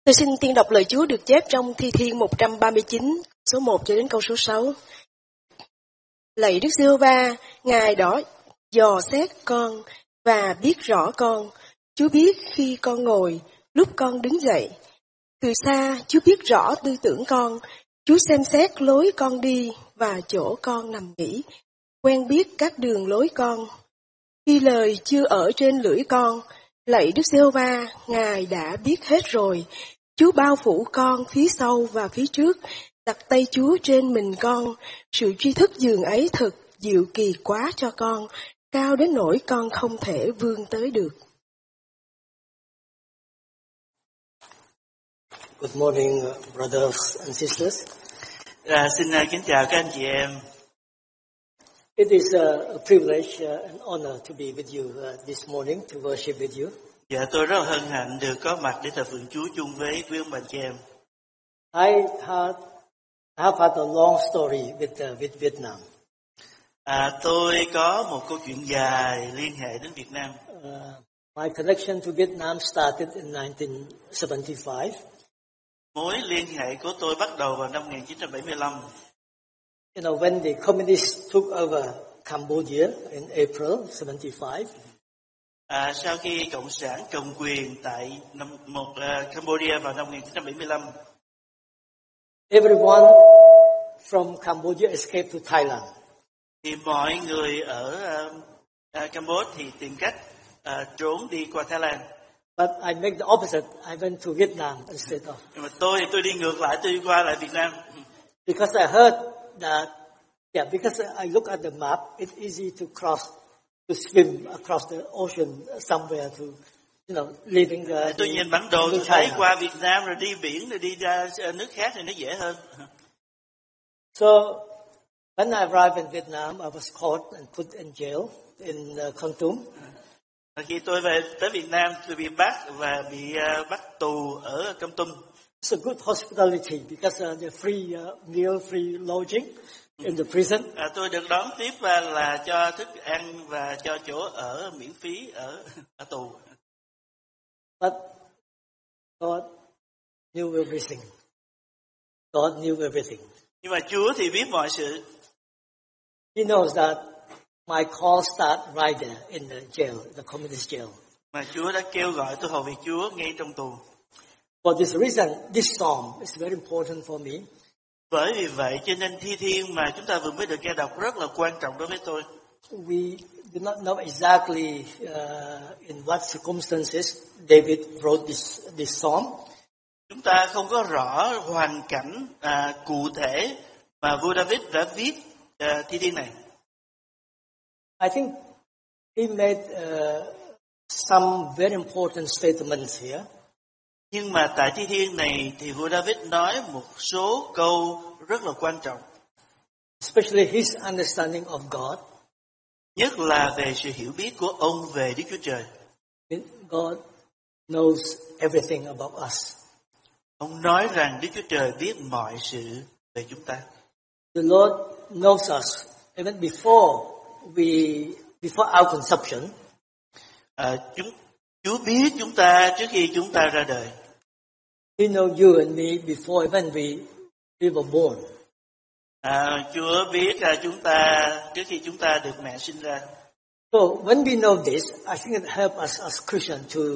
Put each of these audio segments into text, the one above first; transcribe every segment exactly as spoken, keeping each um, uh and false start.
Tôi xin tiên đọc lời Chúa được chép trong Thi Thiên một trăm ba mươi chín, số một cho đến câu số sáu. Lạy Đức Giê-hô-va, Ngài đó dò xét con và biết rõ con. Chúa biết khi con ngồi, lúc con đứng dậy. Từ xa, Chúa biết rõ tư tưởng con. Chúa xem xét lối con đi và chỗ con nằm nghỉ, quen biết các đường lối con. Khi lời chưa ở trên lưỡi con, lạy Đức Giê-hô-va, Ngài đã biết hết rồi. Chúa bao phủ con phía sau và phía trước, đặt tay Chúa trên mình con. Sự tri thức dường ấy thật diệu kỳ quá cho con, cao đến nỗi con không thể vươn tới được. Good morning, uh, brothers and sisters. À, xin uh, kính chào các anh chị em. It is uh, a privilege uh, and honor to be with you uh, this morning to worship with you. Dạ, tôi rất là hân hạnh được có mặt để thờ phượng Chúa chung với quý ông bà chị em. I had I have had a long story with uh, with Vietnam. À, tôi có một câu chuyện dài liên hệ đến Việt Nam. Uh, my connection to Vietnam started in nineteen seventy-five. Mối liên hệ của tôi bắt đầu vào năm một nghìn chín trăm bảy mươi lăm. You know, when the communists took over Cambodia in April seventy-five. À, sau khi cộng sản cầm quyền tại năm một uh, Cambodia vào năm một nghìn chín trăm bảy mươi lăm, everyone from Cambodia escaped to Thailand. Thì mọi người ở uh, uh, Campuchia thì tìm cách uh, trốn đi qua Thái Lan. But I make the opposite. I went to Vietnam instead of. Nhưng mà tôi tôi đi ngược lại, tôi đi qua lại Việt Nam. Because I heard that, yeah, because I look at the map, it's easy to cross, to swim across the ocean somewhere to, you know, leaving the. Tôi nhìn bản đồ tôi thấy qua Việt Nam rồi đi biển rồi đi ra nước khác thì nó dễ hơn. So when I arrived in Vietnam, I was caught and put in jail in uh, Kon Tum. Khi tôi về tới Việt Nam, tôi bị bắt và bị uh, bắt tù ở Kon Tum. It's a good hospitality because uh, the free uh, meal, free lodging in the prison. À, tôi được đón tiếp và là cho thức ăn và cho chỗ ở miễn phí ở ở tù. But God knew everything. God knew everything. Nhưng mà Chúa thì biết mọi sự. He knows that my call start right there in the jail, the communist jail. Mà Chúa đã kêu gọi tôi hầu việc Chúa ngay trong tù. For this reason, this psalm is very important for me. Bởi vì vậy cho nên thi thiên mà chúng ta vừa mới được nghe đọc rất là quan trọng đối với tôi. We do not know exactly uh, in what circumstances David wrote this this psalm. Chúng ta không có rõ hoàn cảnh à, cụ thể mà vua David đã viết à, thi thiên này. I think he made uh, some very important statements here. Nhưng mà tại thi thiên này thì vua David nói một số câu rất là quan trọng. Especially his understanding of God. Nhất là về sự hiểu biết của ông về Đức Chúa Trời. God knows everything about us. Ông nói rằng Đức Chúa Trời biết mọi sự về chúng ta. The Lord knows us even before we before our conception. À, chúng Chúa biết chúng ta trước khi chúng ta ra đời. He knows you and me before even we we were born. À, Chúa biết à, chúng ta trước khi chúng ta được mẹ sinh ra. So when we know this, I think it helps us as Christians to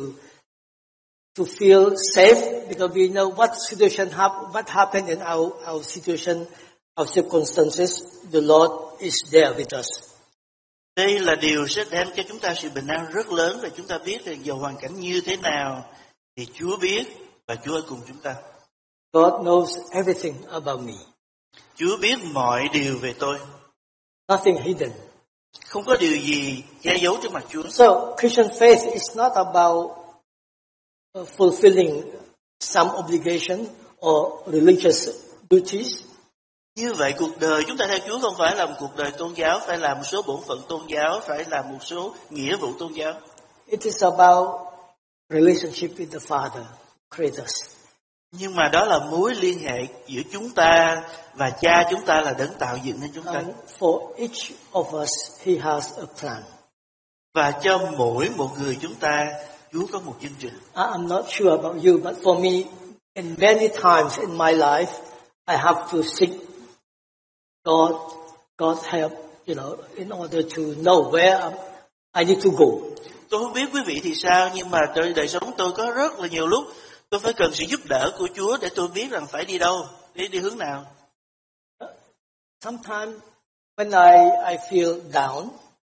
to feel safe because we know what situation hap what happened in our our situation, our circumstances. The Lord is there with us. Đây là điều sẽ đem cho chúng ta sự bình an rất lớn và chúng ta biết là dù hoàn cảnh như thế nào thì Chúa biết và Chúa ở cùng chúng ta. God knows everything about me. Chúa biết mọi điều về tôi. Nothing hidden. Không có điều gì che giấu trước mặt Chúa. So Christian faith is not about uh, fulfilling some obligation or religious duties. Như vậy cuộc đời chúng ta theo Chúa không phải là một cuộc đời tôn giáo, phải làm một số bổn phận tôn giáo, phải làm một số nghĩa vụ tôn giáo. It is about relationship with the Father, Creator. Nhưng mà đó là mối liên hệ giữa chúng ta và Cha chúng ta là đấng tạo dựng nên chúng ta. And for each of us, He has a plan. Và cho mỗi một người chúng ta, Chúa có một chương trình. I'm not sure about you, but for me, in many times in my life, I have to seek God, God's help, you know, in order to know where I need to go. Tôi không biết quý vị thì sao, nhưng mà đời, đời sống tôi có rất là nhiều lúc tôi phải cần sự giúp đỡ của Chúa để tôi biết rằng phải đi đâu, đi đi hướng nào. Sometimes when I, I feel down,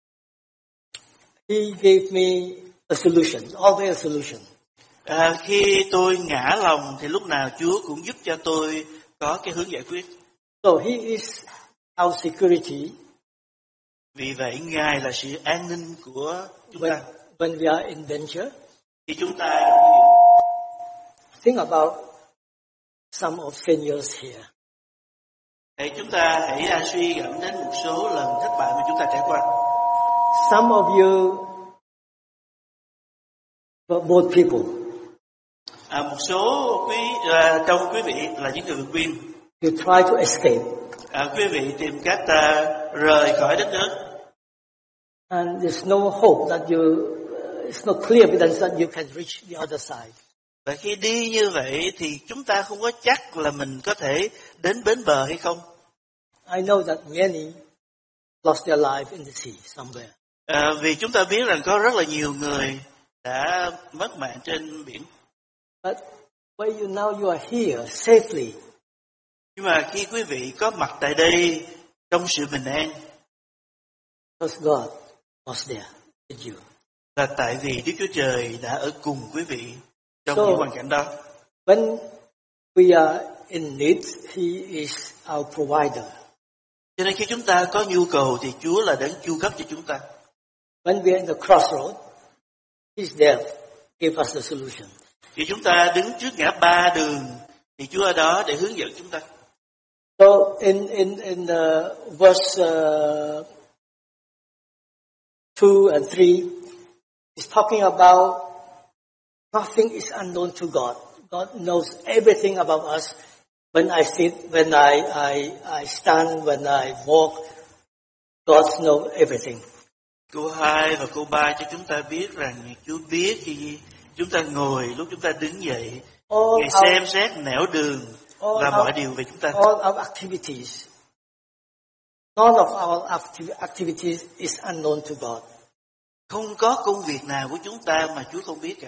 He gave me a solution, always a solution. À, khi tôi ngã lòng thì lúc nào Chúa cũng giúp cho tôi có cái hướng giải quyết. So He is our security. Vì vậy Ngài là sự an ninh của chúng When, ta. when we are in danger, Khi chúng ta gặp nguy hiểm, think about some of failures here. thì chúng ta hãy à, suy gẫm đến một số lần thất bại mà chúng ta trải qua. Some of you were both people. À, một số quý à, trong quý vị là những người vượt biên. You try to escape, À, quý vị tìm cách à, rời khỏi đất nước. and there's no hope that you. Uh, it's not clear evidence that you can reach the other side. Và khi đi như vậy thì chúng ta không có chắc là mình có thể đến bến bờ hay không. I know that many lost their life in the sea somewhere. À, vì chúng ta biết rằng có rất là nhiều người đã mất mạng trên biển. But where you now you are here safely, Nhưng mà khi quý vị có mặt tại đây trong sự bình an, because God was there with you. là tại vì Đức Chúa Trời đã ở cùng quý vị trong So- những hoàn cảnh đó. When we are in need, He is our provider. Cho nên khi chúng ta có nhu cầu thì Chúa là đấng chu cấp cho chúng ta. When we are in the crossroad, He's there, give us the solution. Khi chúng ta đứng trước ngã ba đường thì Chúa ở đó để hướng dẫn chúng ta. So in in in the verse uh, two and three, it's talking about nothing is unknown to God. God knows everything about us. When I sit, when I I I stand, when I walk, God knows everything. Câu hai và câu ba cho chúng ta biết rằng Chúa biết khi chúng ta ngồi, lúc chúng ta đứng dậy, All Ngài our, xem xét nẻo đường all và mọi our, điều về chúng ta. all our activities, none of our acti- activities is unknown to God. Không có công việc nào của chúng ta mà Chúa không biết cả.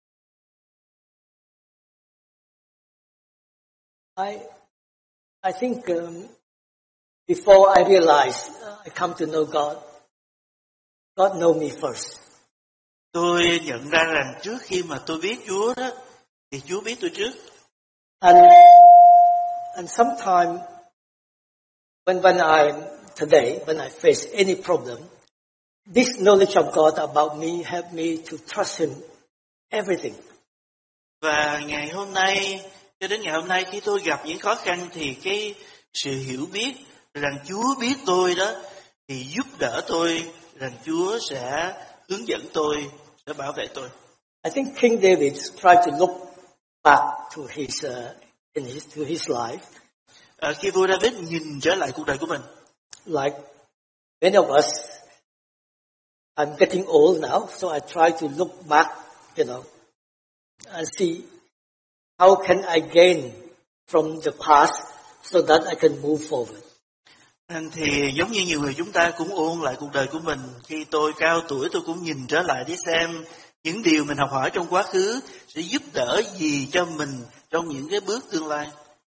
I I think um, before I realized uh, I come to know God, God know me first. Tôi nhận ra rằng trước khi mà tôi biết Chúa đó, thì Chúa biết tôi trước. And and sometimes when when I today when I face any problem, this knowledge of God about me help me to trust Him everything. Và ngày hôm nay, cho đến ngày hôm nay khi tôi gặp những khó khăn thì cái sự hiểu biết rằng Chúa biết tôi đó thì giúp đỡ tôi, rằng Chúa sẽ hướng dẫn tôi, sẽ bảo vệ tôi. I think King David tried to look back to his uh, in his to his life, À, khi vua David nhìn trở lại cuộc đời của mình, like many of us. I'm getting old now, so I try to look back, you know, and see how can I gain from the past so that I can move forward. nên thì giống như nhiều người chúng ta cũng ôn lại cuộc đời của mình. Khi tôi cao tuổi tôi cũng nhìn trở lại để xem những điều mình học hỏi trong quá khứ sẽ giúp đỡ gì cho mình trong những cái bước tương lai.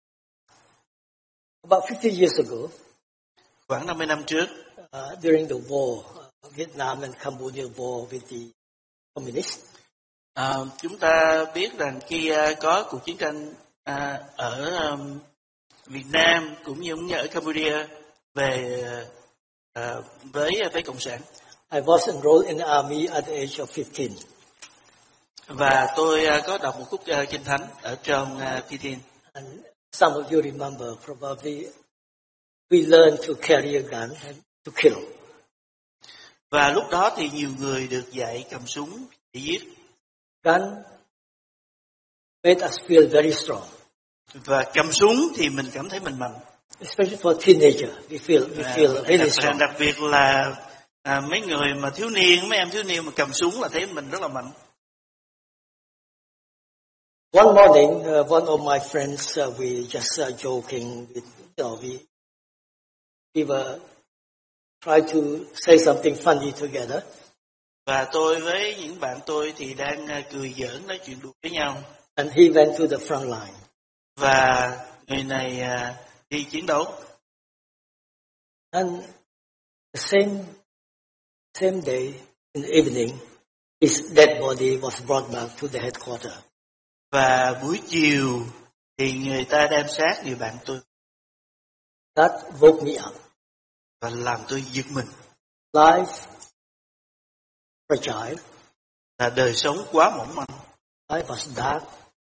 About fifty years ago, Khoảng năm mươi năm trước, uh, during the war, uh, Vietnam and Cambodia war with the communists, à, chúng ta biết rằng khi à, có cuộc chiến tranh à, ở um, Việt Nam cũng như ở Cambodia về à, với với cộng sản, I was enrolled in the army at the age of fifteen. và tôi à, có đọc một khúc à, kinh thánh ở trong à, Thi-thiên. And some of you remember probably we learned to carry a gun and to kill. Và lúc đó thì nhiều người được dạy cầm súng để giết. Gun made us feel very strong. Và cầm súng thì mình cảm thấy mình mạnh. Especially for teenager, we feel we À, feel really đặc, strong. đặc biệt là à, mấy người mà thiếu niên, mấy em thiếu niên mà cầm súng là thấy mình rất là mạnh. One morning, uh, one of my friends, uh, we just uh, joking, with, you know, we, we were trying to say something funny together. Và tôi với những bạn tôi thì đang uh, cười giỡn nói chuyện đùa với nhau. And he went to the front line. Và người này uh, đi chiến đấu. And the same same day in the evening, his dead body was brought back to the headquarters. Và buổi chiều thì người ta đem xác người bạn tôi. That woke me up. Và làm tôi giật mình. Life fragile. Là đời sống quá mỏng manh. Life was dark.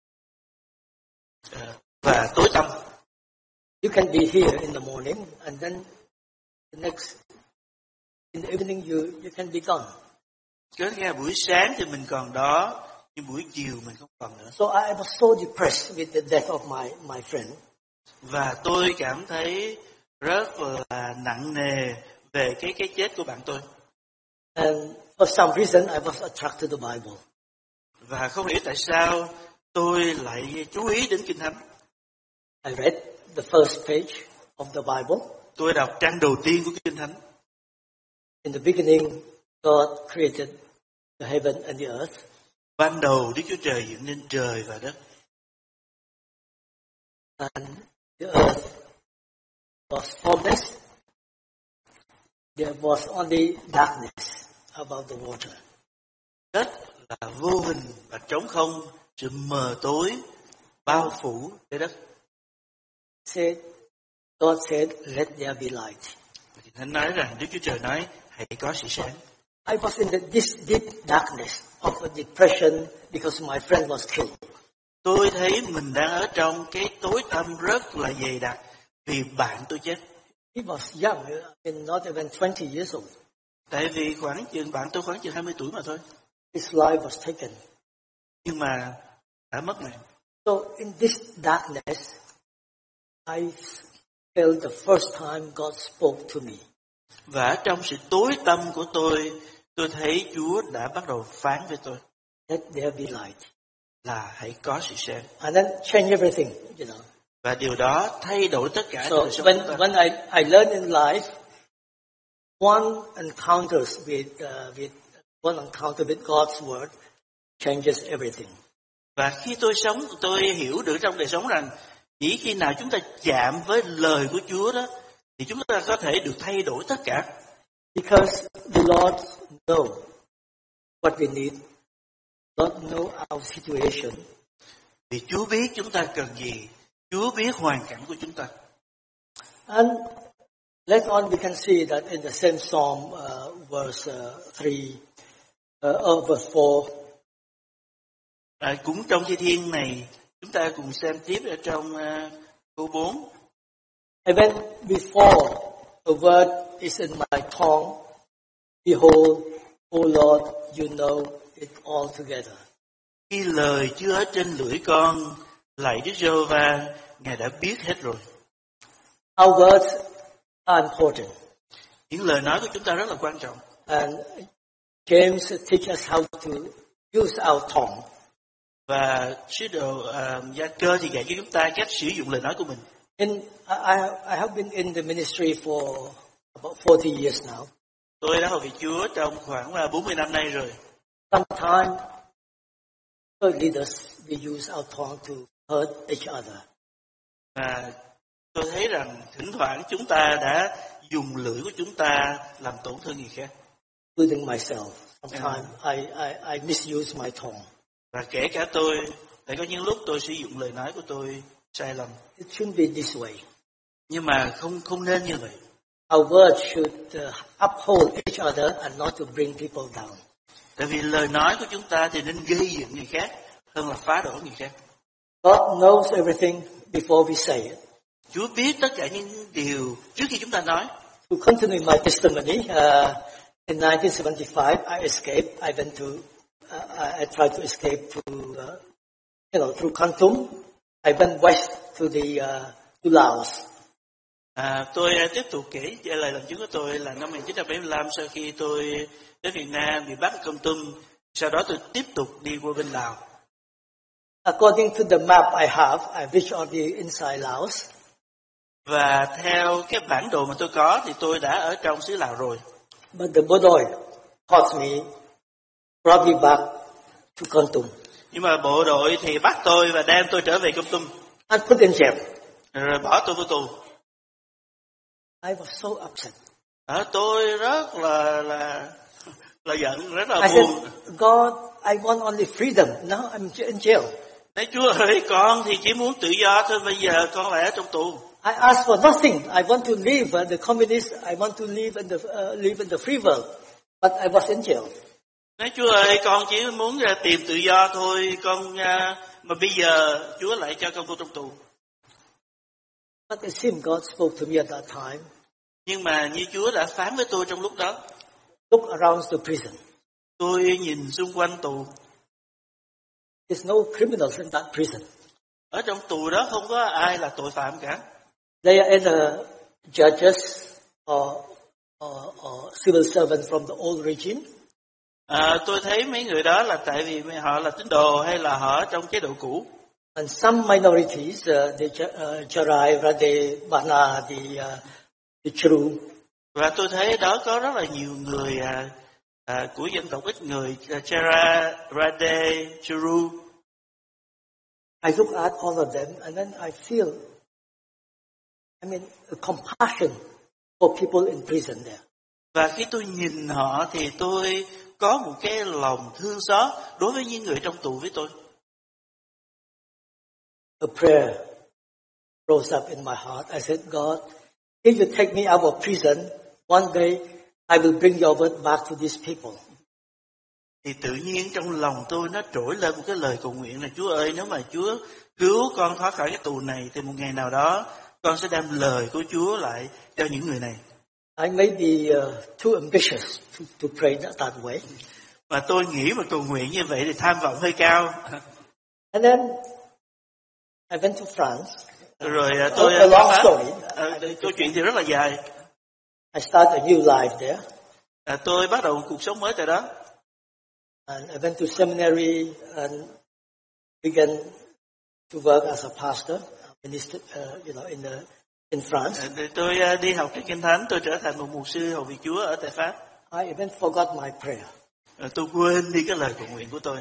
Và tối tăm. You can be here in the morning and then the next in the evening you you can be gone. Có nghĩa buổi sáng thì mình còn đó, nhưng buổi chiều mình không còn nữa. So I was so depressed with the death of my my friend. Và tôi cảm thấy rất là nặng nề về cái cái chết của bạn tôi. And for some reason I was attracted to the Bible. Và không hiểu tại sao tôi lại chú ý đến Kinh Thánh. I read the first page of the Bible. Tôi đọc trang đầu tiên của Kinh Thánh. In the beginning, God created the heaven and the earth. Ban đầu Đức Chúa Trời dựng nên trời và đất. And the earth was formless. There was only darkness above the water. Đất là vô hình và trống không, sự mờ tối bao phủ trái đất. Said, God said, let there be light. Kinh Thánh nói rằng Đức Chúa Trời nói hãy có sự sáng. I was in the, this deep darkness of a depression because my friend was killed. Tôi thấy mình đang ở trong cái tối tăm rất là dày đặc vì bạn tôi chết. He was young, I mean, not even twenty years old. Tại vì khoảng chừng bạn tôi khoảng chừng hai mươi tuổi mà thôi. His life was taken. Nhưng mà đã mất mạng. So in this darkness, I felt the first time God spoke to me. Và trong sự tối tăm của tôi, tôi thấy Chúa đã bắt đầu phán với tôi. Let there be light. Là hãy có sự sáng. And then change everything, you know. Và điều đó thay đổi tất cả. So đời sống when chúng ta. when I I learned in life, one encounters with uh, with one encounter with God's word changes everything. Và khi tôi sống, tôi hiểu được trong đời sống rằng chỉ khi nào chúng ta chạm với lời của Chúa đó, thì chúng ta có thể được thay đổi tất cả. Because the Lord knows what we need. Lord knows our situation. Vì Chúa biết chúng ta cần gì, Chúa biết hoàn cảnh của chúng ta. And later on we can see that in the same Psalm, uh, verse uh, three, uh, or verse four. À, cũng trong Thi Thiên này, chúng ta cùng xem tiếp ở trong uh, câu bốn. Even before a word is in my tongue, behold, O Lord, you know it all together. Khi lời chưa ở trên lưỡi con, lạy Đức Giê-hô-va, Ngài đã biết hết rồi. Our words are important. Những lời nói của chúng ta rất là quan trọng. And James teaches us how to use our tongue. Và sứ đồ uh, Gia Cơ thì dạy cho chúng ta cách sử dụng lời nói của mình. In I, I have been in the ministry for about forty years now. Tôi đã hầu việc Chúa trong khoảng là bốn mươi năm nay rồi. Sometimes church leaders we use our tongue to hurt each other. Và tôi thấy rằng thỉnh thoảng chúng ta đã dùng lưỡi của chúng ta làm tổn thương người khác. Including myself. Sometimes I, I, I misuse my tongue. Và kể cả tôi, tại có những lúc tôi sử dụng lời nói của tôi sai lầm. It shouldn't be this way. Nhưng mà không không nên như vậy. Our words should uh, uphold each other and not to bring people down. Tại vì lời nói của chúng ta thì nên gây dựng người khác hơn là phá đổ người khác. God knows everything before we say it. Chúa biết tất cả những điều trước khi chúng ta nói. To continue my testimony, uh, in nineteen seventy-five I escaped. I went to, uh, I tried to escape to, uh, you know, through Kon Tum. I went west to the uh, to Laos. À, tôi tiếp tục kể lời làm chứng của tôi là năm một nghìn chín trăm bảy mươi lăm, sau khi tôi đến Việt Nam bị bắt ở Kon Tum, sau đó tôi tiếp tục đi qua bên Lào. According to the map I have, I reached already inside Laos. Và theo cái bản đồ mà tôi có thì tôi đã ở trong xứ Lào rồi. But the bộ đội caught me, brought me back to Kon Tum. Nhưng mà bộ đội thì bắt tôi và đem tôi trở về Kon Tum. And put in jail. Rồi bỏ tôi vào tù. I was so upset. À, tôi rất là là là giận, rất là I buồn. said, God, I want only freedom. Now I'm in jail. Nói Chúa ơi, con thì chỉ muốn tự do thôi, bây giờ con lại ở trong tù. I asked for nothing. I want to live uh, the communist. I want to live in the uh, live in the free world, but I was in jail. Nói Chúa ơi, con chỉ muốn uh, tìm tự do thôi, con uh, mà bây giờ Chúa lại cho con vô trong tù. But it seemed God spoke to me at that time. Nhưng mà như Chúa đã phán với tôi trong lúc đó. Look around the prison. Tôi nhìn xung quanh tù. There's no criminals in that prison. Ở trong tù đó không có ai là tội phạm cả. They are either judges or, or, or civil servants from the old regime. À, tôi thấy mấy người đó là tại vì họ là tín đồ hay là họ ở trong chế độ cũ. And some minorities, uh, the uh, Charai, Rade, Bana, the, uh, the Chru. Và tôi thấy đó có rất là nhiều người à, à, của dân tộc ít người, Chera, Rade, Churu. I look at all of them and then I feel, I mean, a compassion for people in prison there. Và khi tôi nhìn họ thì tôi có một cái lòng thương xót đối với những người trong tù với tôi. A prayer rose up in my heart. I said, God, if you take me out of prison, one day I will bring your word back to these people. Thì tự nhiên trong lòng tôi nó trỗi lên một cái lời cầu nguyện là Chúa ơi, nếu mà Chúa cứu con thoát khỏi cái tù này thì một ngày nào đó con sẽ đem lời của Chúa lại cho những người này. I may be uh, too ambitious to, to pray that, that way. Mà tôi nghĩ mà cầu nguyện như vậy thì tham vọng hơi cao. And then I went to France. Rồi tôi a long story. À, câu chuyện thì rất là dài. I started a new life there. À, tôi bắt đầu một cuộc sống mới tại đó. And I went to seminary and began to work as a pastor, minister, uh, you know, in the, in France. À, tôi uh, đi học trên Kinh Thánh, tôi trở thành một mục sư hầu việc Chúa ở tại Pháp. I even forgot my prayer. À, tôi quên đi cái lời cầu nguyện của tôi.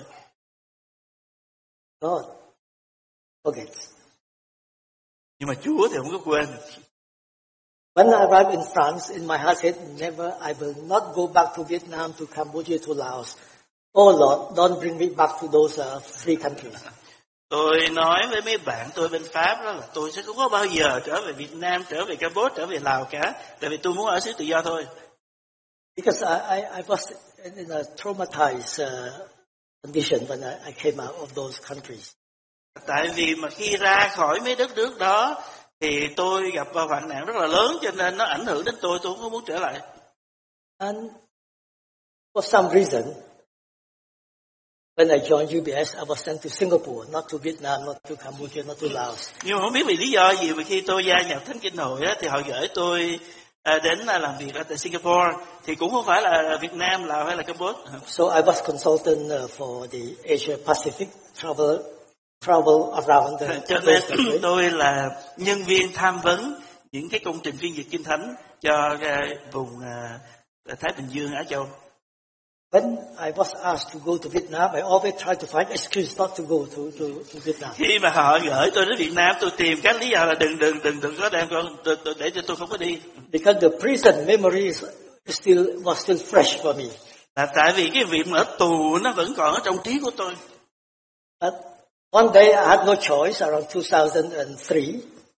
God, forget. Nhưng mà Chúa thì không có quên. When I arrived in France, in my heart said, never, I will not go back to Vietnam, to Cambodia, to Laos. Oh Lord, don't bring me back to those uh, free countries. Tôi nói với mấy bạn tôi bên Pháp đó là tôi sẽ không có bao giờ trở về Việt Nam, trở về Campuchia, trở về Lào cả. Tại vì tôi muốn ở xứ tự do thôi. Because I, I, I was in a traumatized uh, condition when I, I came out of those countries. Tại vì mà khi ra khỏi mấy đất nước đó thì tôi gặp vào hoạn nạn rất là lớn, cho nên nó ảnh hưởng đến tôi, tôi không muốn trở lại. And for some reason, when I joined U B S, I was sent to Singapore, not to Vietnam, not to Cambodia, not to Laos. Nhưng mà không biết vì lý do gì mà khi tôi gia nhập Thánh Kinh Hội á, thì họ gửi tôi à, đến làm việc ở tại Singapore, thì cũng không phải là Việt Nam, Lào hay là Campuchia. So I was consultant uh, for the Asia Pacific travel travel around the. Cho nên tôi là nhân viên tham vấn những cái công trình phiên dịch Kinh Thánh cho uh, vùng uh, Thái Bình Dương, Á Châu. When I was asked to go to Vietnam, I always try to find excuse not to go to, to, to Vietnam. Khi mà họ gửi tôi đến Việt Nam, tôi tìm các lý do là đừng đừng đừng đừng có đem con để cho tôi không có đi. Because the prison memory is still was still fresh for me. Là tại vì cái việc mà ở tù nó vẫn còn ở trong trí của tôi. But one day I had no choice around two thousand three.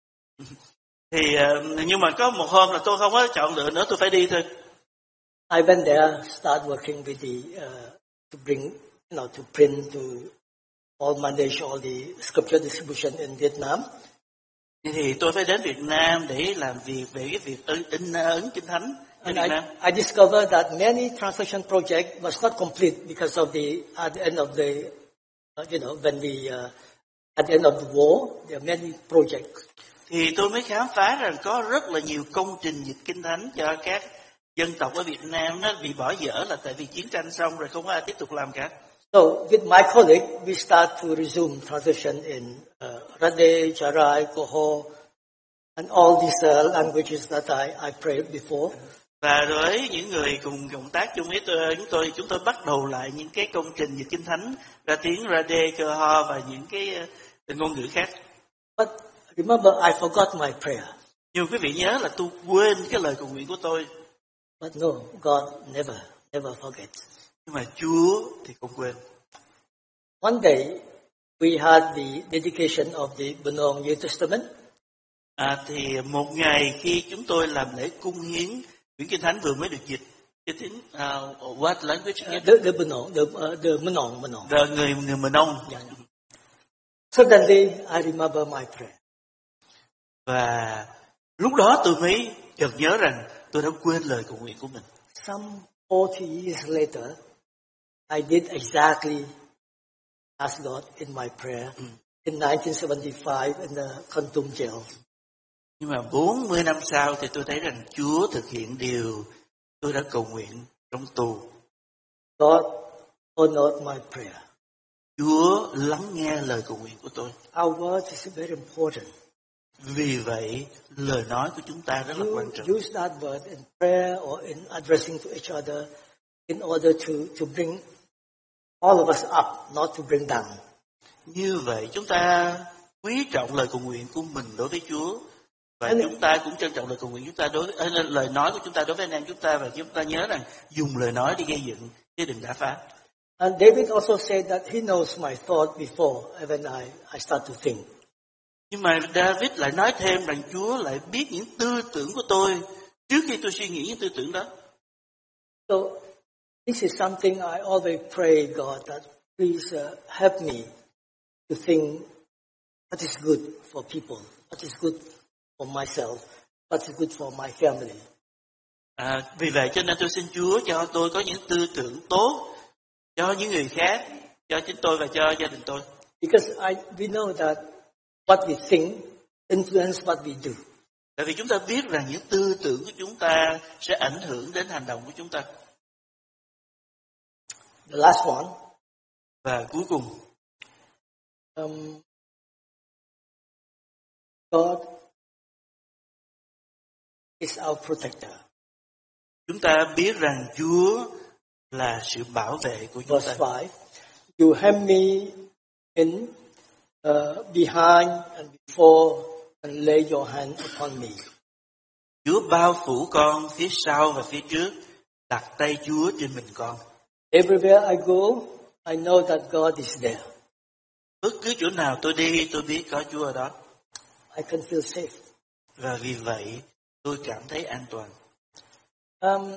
Thì nhưng mà có một hôm là tôi không có chọn lựa nữa, tôi phải đi thôi. I went there, start working with the uh, to bring, you know, to print, to all manage all the scripture distribution in Vietnam. Thì tôi phải đến Việt Nam để làm việc về cái việc in ấn Kinh Thánh ở Việt I, Nam. I discovered that many translation projects was not complete because of the at the end of the, uh, you know, when we uh, at the end of the war, there are many projects. Thì tôi mới khám phá rằng có rất là nhiều công trình dịch Kinh Thánh cho các dân tộc ở Việt Nam nó bị bỏ dở là tại vì chiến tranh xong rồi không có ai tiếp tục làm cả. So with my colleague, we start to resume translation in uh, Rade, Charai, Koho, and all these uh, languages that I, I prayed before. Và với những người cùng cộng tác chung với tôi, chúng tôi chúng tôi bắt đầu lại những cái công trình dịch kinh thánh ra tiếng Rade, Koho và những cái uh, ngôn ngữ khác. But remember, I forgot my prayer. Nhưng quý vị nhớ là tôi quên cái lời cầu nguyện của tôi. But no, God never, never forgets. Nhưng mà Chúa thì không quên. One day, we had the dedication of the Bunong New Testament. À, thì một ngày khi chúng tôi làm lễ cung hiến quyển kinh thánh vừa mới được dịch cho tiếng uh, what language again? Uh, the the Bunong, the uh, the Bunong, Bunong. Rồi người người Mờ Nông. Yeah. Suddenly, I remember my prayer. Và lúc đó tôi mới chợt nhớ rằng tôi đã quên lời cầu nguyện của mình. Some forty years later, I did exactly as God in my prayer mm. in nineteen seventy-five in the Kontum jail. Nhưng mà bốn mươi năm sau thì tôi thấy rằng Chúa thực hiện điều tôi đã cầu nguyện trong tù. God honored my prayer. Chúa lắng nghe lời cầu nguyện của tôi. Our word is very important. Vì vậy, lời nói của chúng ta rất là you quan trọng. Use that word in prayer or in addressing to each other in order to, to bring all of us up, not to bring down. Như vậy, chúng ta quý trọng lời cầu nguyện của mình đối với Chúa. Và And chúng ta cũng trân trọng lời cầu nguyện chúng ta đối với, lời nói của chúng ta đối với anh em chúng ta. Và chúng ta nhớ rằng dùng lời nói để gây dựng, chứ đừng đả phá. And David also said that he knows my thought before when I, I start to think. Nhưng mà David lại nói thêm rằng Chúa lại biết những tư tưởng của tôi trước khi tôi suy nghĩ những tư tưởng đó. So this is something I always pray God that please uh, help me to think what is good for people, what is good for myself, what is good for my family. À, vì vậy cho nên tôi xin Chúa cho tôi có những tư tưởng tốt cho những người khác, cho chính tôi và cho gia đình tôi. Because I, we know that what we think influence what we do. Tại vì chúng ta biết rằng những tư tưởng của chúng ta sẽ ảnh hưởng đến hành động của chúng ta. The last one. Và cuối cùng. Um, God is our protector. Chúng ta biết rằng Chúa là sự bảo vệ của chúng Verse ta. five. You hem me in uh, behind and before and lay your hand upon me. Chúa bao phủ con phía sau và phía trước, đặt tay Chúa trên mình con. Everywhere I go, I know that God is there. Bất cứ chỗ nào tôi đi, tôi biết có Chúa ở đó. I can feel safe. Và vì vậy, tôi cảm thấy an toàn. Um,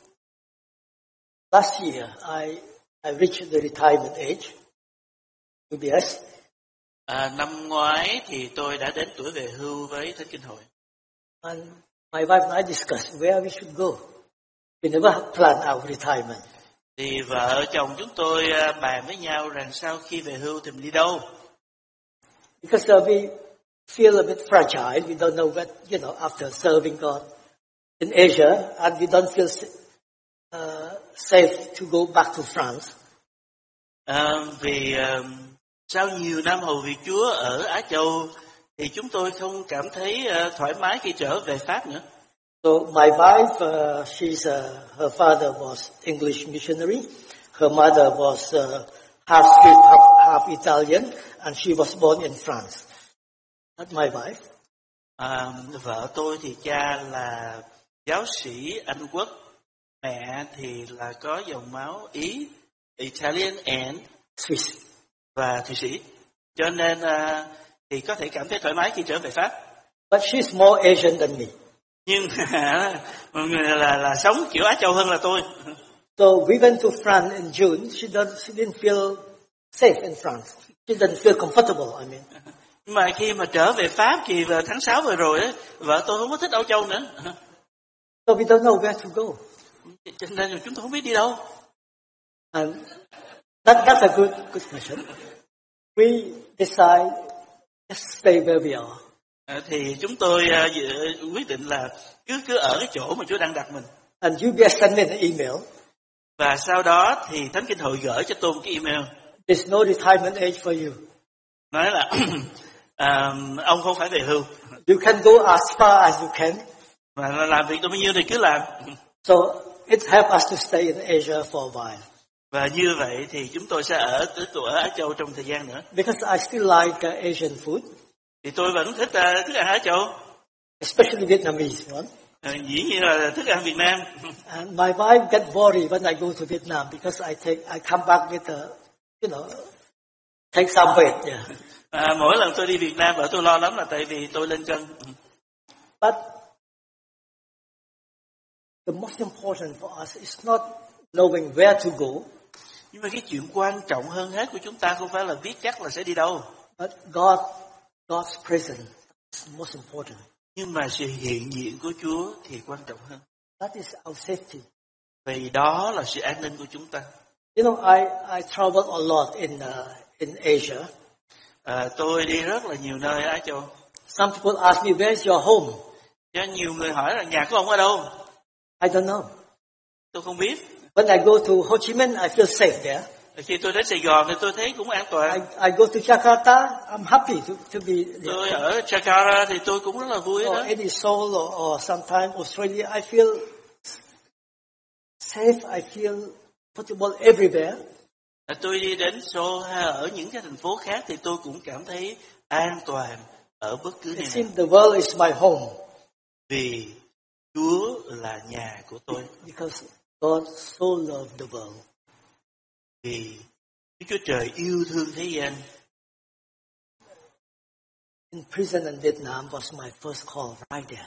last year, I I reached the retirement age. U B S. À, năm ngoái thì tôi đã đến tuổi về hưu với Thánh Kinh Hội. And my wife and I discussed where we should go. We never planned our retirement. Thì vợ chồng chúng tôi bàn với nhau rằng sau khi về hưu thì mình đi đâu? Because uh, we feel a bit fragile. We don't know what, you know, after serving God in Asia, and we don't feel uh, safe to go back to France. À, vì uh, sau nhiều năm hầu việc Chúa ở Á Châu thì chúng tôi không cảm thấy uh, thoải mái khi trở về Pháp nữa. So my wife, uh, she's uh, her father was English missionary, her mother was uh, half Swiss, half, half Italian, and she was born in France. That's my wife. À, vợ tôi thì cha là giáo sĩ Anh Quốc, mẹ thì là có dòng máu Ý, Italian and Swiss. Và Thụy Sĩ. Cho nên uh, thì có thể cảm thấy thoải mái khi trở về Pháp. But she's more Asian than me. Nhưng là, là là sống kiểu Á Châu hơn là tôi. So we went to France in June. She doesn't, she didn't feel safe in France. She didn't feel comfortable. I mean. Nhưng mà khi mà trở về Pháp thì vào tháng sáu vừa rồi ấy, vợ tôi không có thích Âu Châu nữa. So we don't know where to go. Cho nên là chúng tôi không biết đi đâu. And that, that's a good good question. We decide just stay where we are. À, thì chúng tôi uh, quyết định là cứ cứ ở cái chỗ mà Chúa đang đặt mình. And U B S sent me an email. Và sau đó thì Thánh Kinh Hội gửi cho tôi một cái email. There's no retirement age for you. Nói là uh, ông không phải về hưu. You can go as far as you can. Mà làm việc được bao nhiêu thì cứ làm. So it helps us to stay in Asia for a while. Và như vậy thì chúng tôi sẽ ở tới tuổi ở Á Châu trong thời gian nữa. Because I still like uh, Asian food. Thì tôi vẫn thích uh, thức ăn Á Châu. Especially Vietnamese one. Uh, dĩ nhiên là thức ăn Việt Nam. And my wife get worried when I go to Vietnam because I take I come back with a, you know, take some weight. Yeah. À, mỗi lần tôi đi Việt Nam vợ tôi lo lắm là tại vì tôi lên cân. But the most important for us is not knowing where to go. Nhưng mà cái chuyện quan trọng hơn hết của chúng ta không phải là biết chắc là sẽ đi đâu. But God, God's presence is most important. Nhưng mà sự hiện diện của Chúa thì quan trọng hơn. That is our safety. Vì đó là sự an ninh của chúng ta. You know, I I travel a lot in uh, in Asia. À, tôi đi rất là nhiều nơi ở Á Châu. Some people ask me, where's your home? Cho nhiều người hỏi là nhà của ông ở đâu? I don't know. Tôi không biết. When I go to Ho Chi Minh, I feel safe there. Khi tôi đến Sài Gòn thì tôi thấy cũng an toàn. I, I go to Jakarta, I'm happy to, to be there. Tôi ở Jakarta thì tôi cũng rất là vui Or đó. any Seoul or, or sometimes Australia, I feel safe, I feel comfortable everywhere. Tôi đi đến Seoul hay ở những cái thành phố khác thì tôi cũng cảm thấy an toàn ở bất cứ nơi It nào. seems the world is my home. Vì Chúa là nhà của tôi. Because God so loved the world. Vì Đức Chúa Trời yêu thương thế gian. In prison in Vietnam was my first call right there.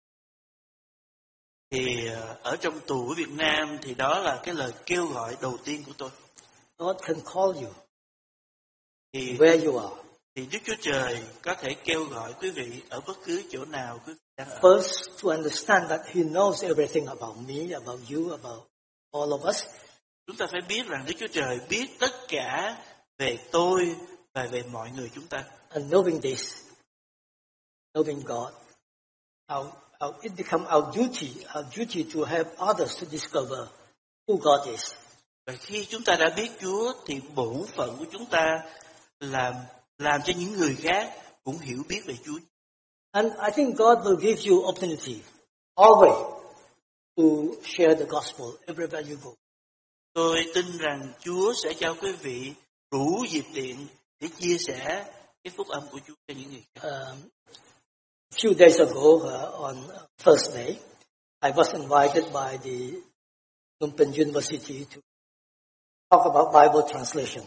Thì ở trong tù của Việt Nam thì đó là cái lời kêu gọi đầu tiên của tôi. God can call you Thì where you are. Thì Đức Chúa Trời có thể kêu gọi quý vị ở bất cứ chỗ nào quý vị đang ở. First, to understand that He knows everything about me, about you, about all of us. Chúng ta phải biết rằng Đức Chúa Trời biết tất cả về tôi và về mọi người chúng ta. And knowing this, knowing God, our, our, it becomes our duty, our duty to help others to discover who God is. Và khi chúng ta đã biết Chúa thì bổn phận của chúng ta là làm cho những người khác cũng hiểu biết về Chúa. And I think God will give you opportunity always to share the gospel everywhere you go. Tôi tin rằng Chúa sẽ cho quý vị đủ dịp tiện để chia sẻ cái phúc âm của Chúa cho những người khác. Um, a few days ago, uh, on Thursday, I was invited by the Phnom Penh University to talk about Bible translation.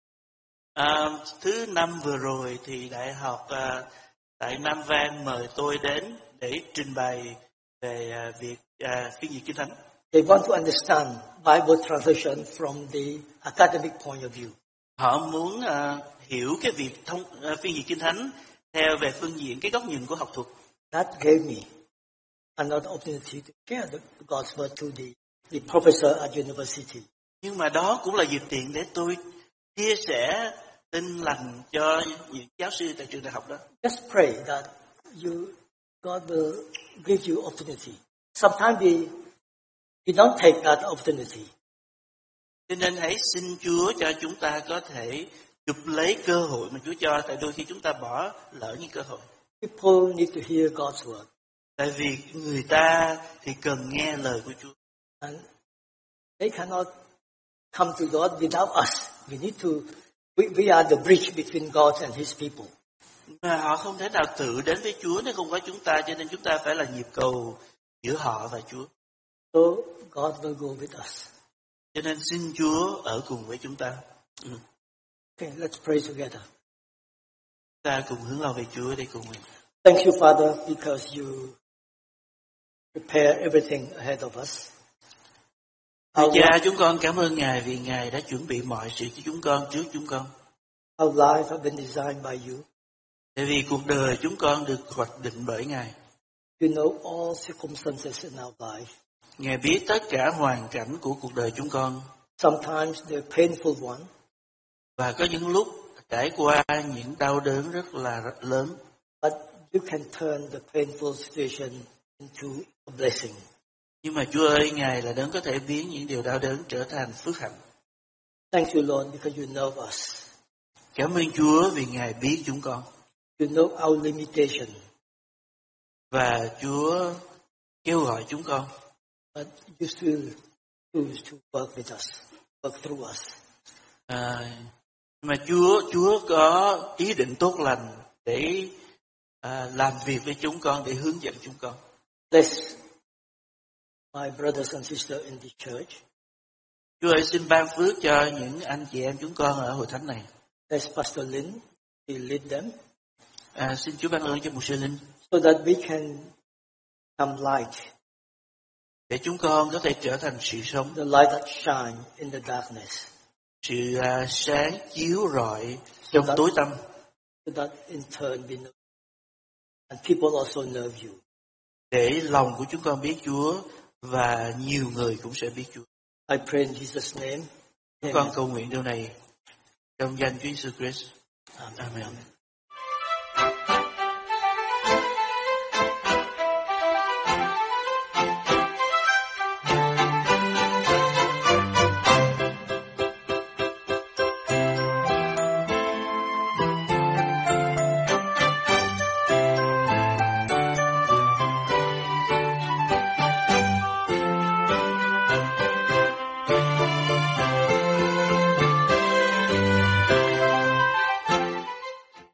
À, thứ năm vừa rồi thì đại học à, tại Nam Vang mời tôi đến để trình bày về à, việc à, phiên dịch Kinh Thánh. They want to understand Bible translation from the academic point of view. Họ muốn à, hiểu cái việc thông à, phiên dịch Kinh Thánh theo về phương diện cái góc nhìn của học thuật. That gave me another opportunity to share the gospel to the, the professor at university. Nhưng mà đó cũng là dịp tiện để tôi chia sẻ tin lành cho những giáo sư tại trường đại học đó. Just pray that you, God will give you opportunity. Sometimes we, we don't take that opportunity. Cho nên hãy xin Chúa cho chúng ta có thể chụp lấy cơ hội mà Chúa cho, tại đôi khi chúng ta bỏ lỡ những cơ hội. People need to hear God's word. Tại vì người ta thì cần nghe lời của Chúa. And they cannot come to God without us. We need to, we, we are the bridge between God and His people. Mà họ không thể nào tự đến với Chúa nếu không có chúng ta, cho nên chúng ta phải là nhịp cầu giữa họ và Chúa. So God will go with us. Cho nên xin Chúa ở cùng với chúng ta. Ừ. Okay, let's pray together. Ta cùng hướng lòng về Chúa để cùng mình. Thank you, Father, because you prepare everything ahead of us. Thưa Our, Cha, chúng con cảm ơn Ngài vì Ngài đã chuẩn bị mọi sự cho chúng con trước chúng con. our lives have been designed by you. Tại vì cuộc đời chúng con được hoạch định bởi Ngài. You know all circumstances in our life. Ngài biết tất cả hoàn cảnh của cuộc đời chúng con. Sometimes they're painful ones. Và có những lúc trải qua những đau đớn rất là lớn. But you can turn the painful situation into a blessing. Nhưng mà Chúa ơi, Ngài là đấng có thể biến những điều đau đớn trở thành phước hạnh. Thank you, Lord, because you know us. Cảm ơn Chúa vì Ngài biết chúng con. You know our limitation. Và Chúa kêu gọi chúng con. But you still choose to work with us, work through us. À, mà Chúa Chúa có ý định tốt lành để à, làm việc với chúng con, để hướng dẫn chúng con. Bless my brothers and sisters in the church. Chúa ơi, xin ban phước cho những anh chị em chúng con ở hội thánh này. Bless Pastor Lin, he lead them. À, xin Chúa ban ơn cho mục sư Linh, So that we can come light, để chúng con có thể trở thành sự sống, the light that shine in the darkness. sự à, sáng chiếu rọi trong tối tăm, So that in turn we know, and people also know you. để lòng của chúng con biết Chúa và nhiều người cũng sẽ biết Chúa. I pray in Jesus' name. Chúng con cầu nguyện điều này trong danh Chúa Jesus Christ. Amen. Amen.